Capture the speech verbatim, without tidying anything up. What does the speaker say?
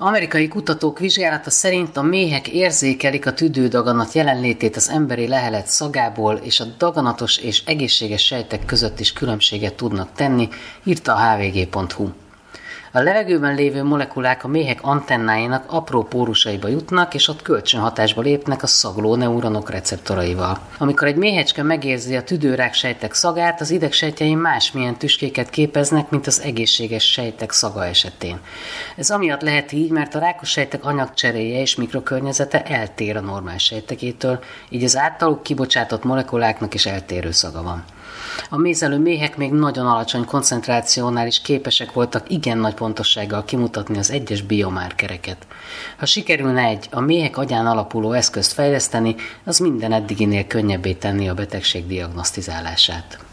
Amerikai kutatók vizsgálata szerint a méhek érzékelik a tüdődaganat jelenlétét az emberi lehelet szagából, és a daganatos és egészséges sejtek között is különbséget tudnak tenni, írta a há vé gé pont hú. A levegőben lévő molekulák a méhek antennáinak apró pórusaiba jutnak, és ott kölcsönhatásba lépnek a szagló neuronok receptoraival. Amikor egy méhecske megérzi a tüdőrák sejtek szagát, az idegsejtjei másmilyen tüskéket képeznek, mint az egészséges sejtek szaga esetén. Ez amiatt lehet így, mert a rákos sejtek anyagcseréje és mikrokörnyezete eltér a normál sejtekétől, így az általuk kibocsátott molekuláknak is eltérő szaga van. A mézelő méhek még nagyon alacsony koncentrációnál is képesek voltak igen nagy pontossággal kimutatni az egyes biomárkereket. Ha sikerülne egy a méhek agyán alapuló eszközt fejleszteni, az minden eddiginél könnyebbé tenni a betegség diagnosztizálását.